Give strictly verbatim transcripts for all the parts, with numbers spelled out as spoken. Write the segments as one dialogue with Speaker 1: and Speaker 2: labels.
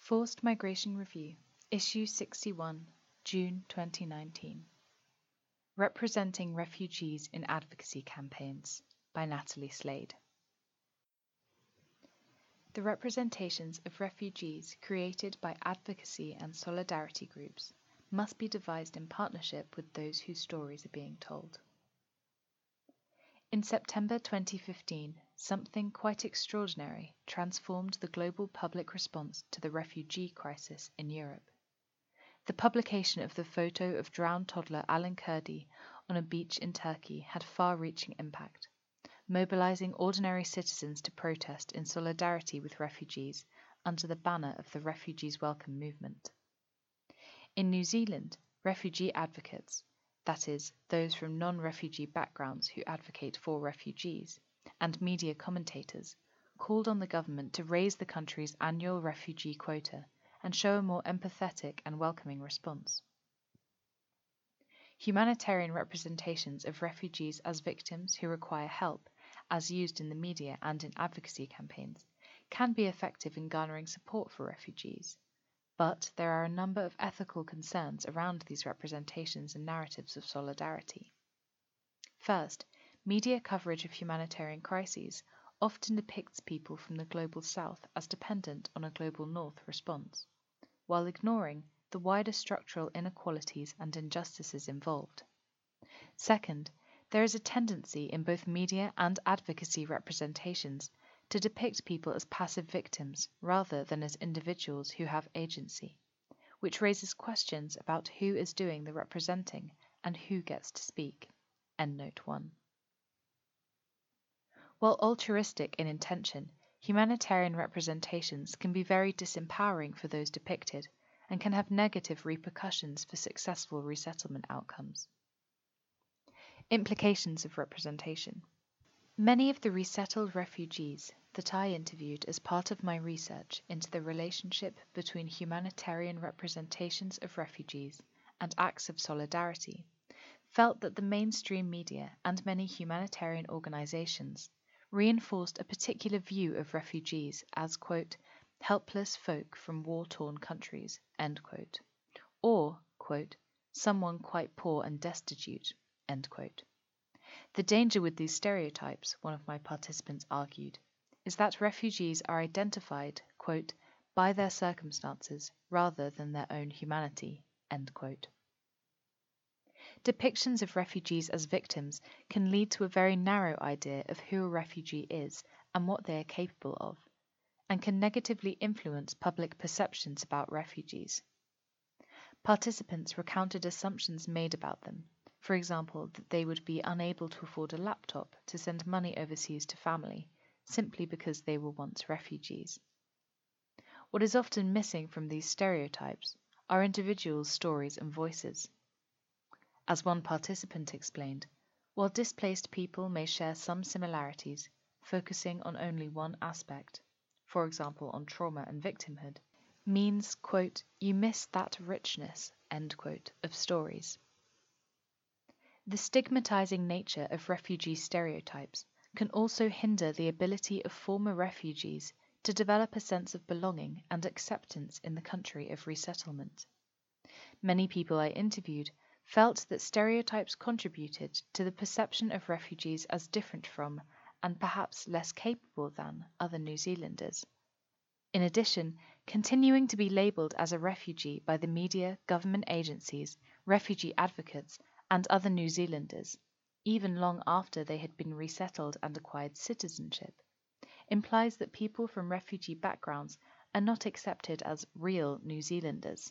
Speaker 1: Forced Migration Review, Issue sixty-one, June twenty nineteen. Representing Refugees in Advocacy Campaigns by Natalie Slade. The representations of refugees created by advocacy and solidarity groups must be devised in partnership with those whose stories are being told. In September twenty fifteen, something quite extraordinary transformed the global public response to the refugee crisis in Europe. The publication of the photo of drowned toddler Alan Kurdi on a beach in Turkey had far-reaching impact, mobilizing ordinary citizens to protest in solidarity with refugees under the banner of the Refugees Welcome movement. In New Zealand, refugee advocates, that is, those from non-refugee backgrounds who advocate for refugees, and media commentators, called on the government to raise the country's annual refugee quota and show a more empathetic and welcoming response. Humanitarian representations of refugees as victims who require help, as used in the media and in advocacy campaigns, can be effective in garnering support for refugees. But there are a number of ethical concerns around these representations and narratives of solidarity. First, media coverage of humanitarian crises often depicts people from the global south as dependent on a global north response, while ignoring the wider structural inequalities and injustices involved. Second, there is a tendency in both media and advocacy representations to depict people as passive victims rather than as individuals who have agency, which raises questions about who is doing the representing and who gets to speak. Endnote one. While altruistic in intention, humanitarian representations can be very disempowering for those depicted and can have negative repercussions for successful resettlement outcomes. Implications of representation. Many of the resettled refugees that I interviewed as part of my research into the relationship between humanitarian representations of refugees and acts of solidarity felt that the mainstream media and many humanitarian organizations reinforced a particular view of refugees as, quote, helpless folk from war-torn countries, end quote, or, quote, someone quite poor and destitute, end quote. The danger with these stereotypes, one of my participants argued, is that refugees are identified, quote, by their circumstances rather than their own humanity, end quote. Depictions of refugees as victims can lead to a very narrow idea of who a refugee is and what they are capable of, and can negatively influence public perceptions about refugees. Participants recounted assumptions made about them, for example, that they would be unable to afford a laptop to send money overseas to family, simply because they were once refugees. What is often missing from these stereotypes are individuals' stories and voices. As one participant explained, while displaced people may share some similarities, focusing on only one aspect, for example on trauma and victimhood, means, quote, you miss that richness, end quote, of stories. The stigmatizing nature of refugee stereotypes can also hinder the ability of former refugees to develop a sense of belonging and acceptance in the country of resettlement. Many people I interviewed felt that stereotypes contributed to the perception of refugees as different from, and perhaps less capable than, other New Zealanders. In addition, continuing to be labelled as a refugee by the media, government agencies, refugee advocates, and other New Zealanders, even long after they had been resettled and acquired citizenship, implies that people from refugee backgrounds are not accepted as real New Zealanders.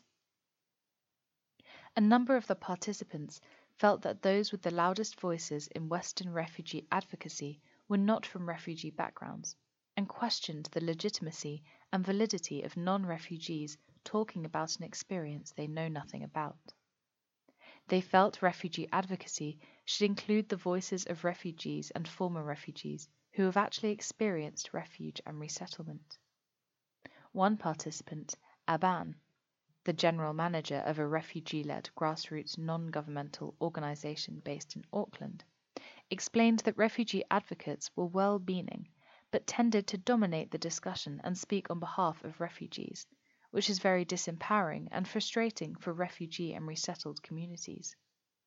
Speaker 1: A number of the participants felt that those with the loudest voices in Western refugee advocacy were not from refugee backgrounds, and questioned the legitimacy and validity of non-refugees talking about an experience they know nothing about. They felt refugee advocacy should include the voices of refugees and former refugees who have actually experienced refuge and resettlement. One participant, Aban, the general manager of a refugee-led grassroots non-governmental organisation based in Auckland, explained that refugee advocates were well-meaning but tended to dominate the discussion and speak on behalf of refugees, which is very disempowering and frustrating for refugee and resettled communities.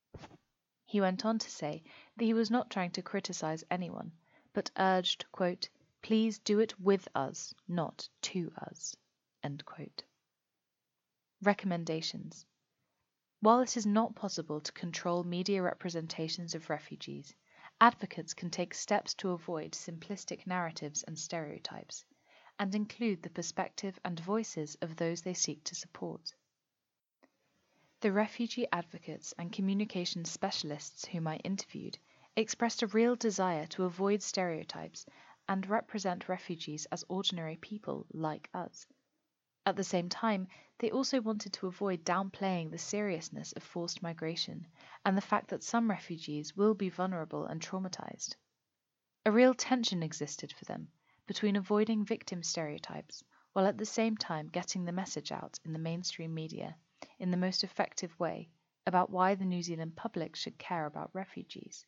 Speaker 1: He went on to say that he was not trying to criticize anyone, but urged, quote, "Please do it with us, not to us." End quote. Recommendations. While it is not possible to control media representations of refugees, advocates can take steps to avoid simplistic narratives and stereotypes, and include the perspective and voices of those they seek to support. The refugee advocates and communication specialists whom I interviewed expressed a real desire to avoid stereotypes and represent refugees as ordinary people like us. At the same time, they also wanted to avoid downplaying the seriousness of forced migration and the fact that some refugees will be vulnerable and traumatized. A real tension existed for them between avoiding victim stereotypes while at the same time getting the message out in the mainstream media in the most effective way about why the New Zealand public should care about refugees.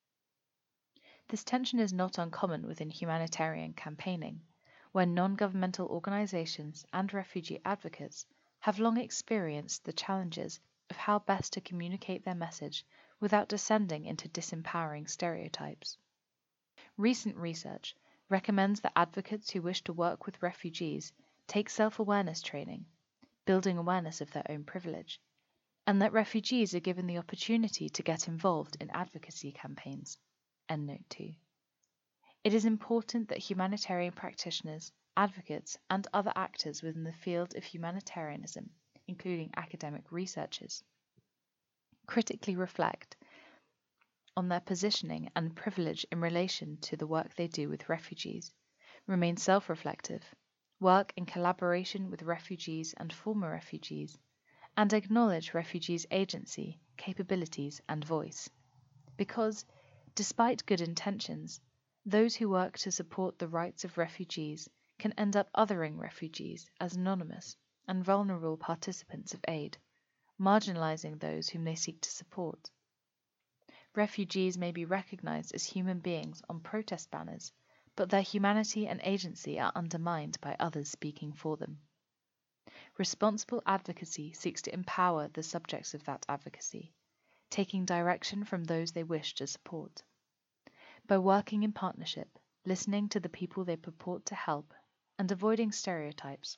Speaker 1: This tension is not uncommon within humanitarian campaigning, where non-governmental organisations and refugee advocates have long experienced the challenges of how best to communicate their message without descending into disempowering stereotypes. Recent research recommends that advocates who wish to work with refugees take self-awareness training, building awareness of their own privilege, and that refugees are given the opportunity to get involved in advocacy campaigns. Endnote two. It is important that humanitarian practitioners, advocates, and other actors within the field of humanitarianism, including academic researchers, critically reflect on their positioning and privilege in relation to the work they do with refugees, remain self-reflective, work in collaboration with refugees and former refugees, and acknowledge refugees' agency, capabilities, and voice. Because, despite good intentions, those who work to support the rights of refugees can end up othering refugees as anonymous and vulnerable participants of aid, marginalizing those whom they seek to support. Refugees may be recognized as human beings on protest banners, but their humanity and agency are undermined by others speaking for them. Responsible advocacy seeks to empower the subjects of that advocacy, taking direction from those they wish to support. By working in partnership, listening to the people they purport to help, and avoiding stereotypes,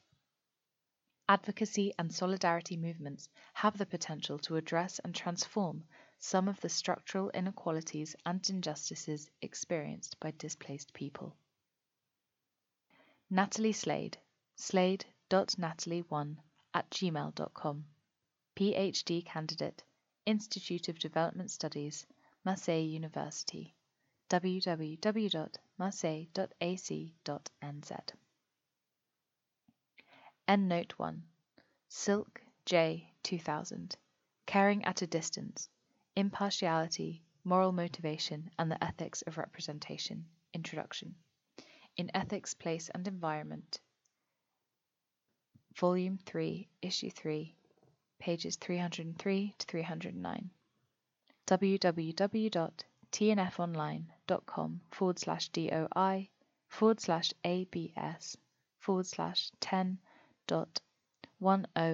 Speaker 1: advocacy and solidarity movements have the potential to address and transform some of the structural inequalities and injustices experienced by displaced people. Natalie Slade, slade dot natalie one at gmail dot com, PhD candidate, Institute of Development Studies, Marseille University, w w w dot marseille dot a c dot n z. Endnote one. Silk, J. two thousand. Caring at a Distance. Impartiality, Moral Motivation, and the Ethics of Representation. Introduction. In Ethics, Place and Environment. Volume three, Issue three, pages three hundred three to three hundred nine. w w w dot t n f online dot com forward slash doi forward slash abs forward slash ten dot one oh